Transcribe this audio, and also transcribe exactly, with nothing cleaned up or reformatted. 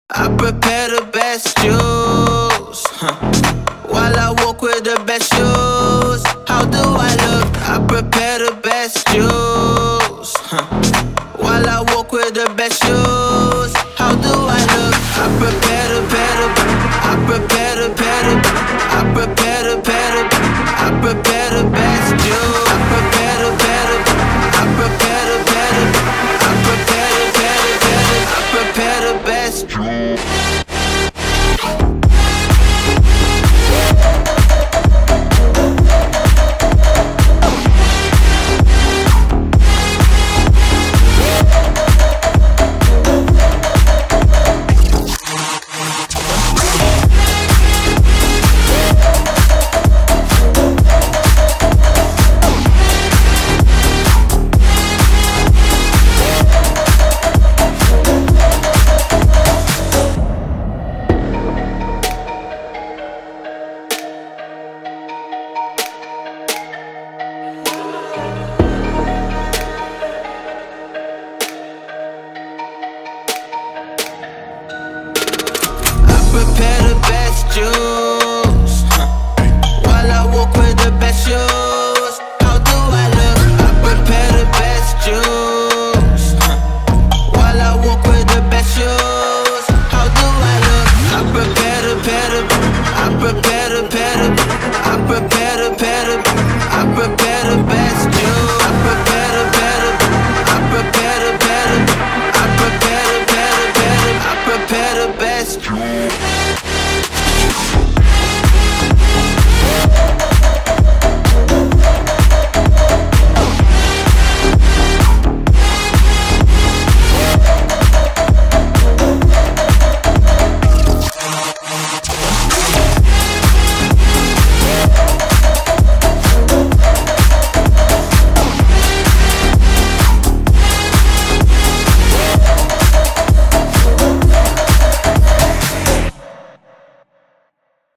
I prepare the best juice, huh, while I walk with the best shoes. How do I look? I prepare the best juice, huh, while I walk with the best shoes. How do I look? I prepare the better, I prepare the better, I prepare the better, I prepare the best juice. I prepare the better, I prepare the better, I prepare the better, better, I prepare the best juice. Prepare the best juice.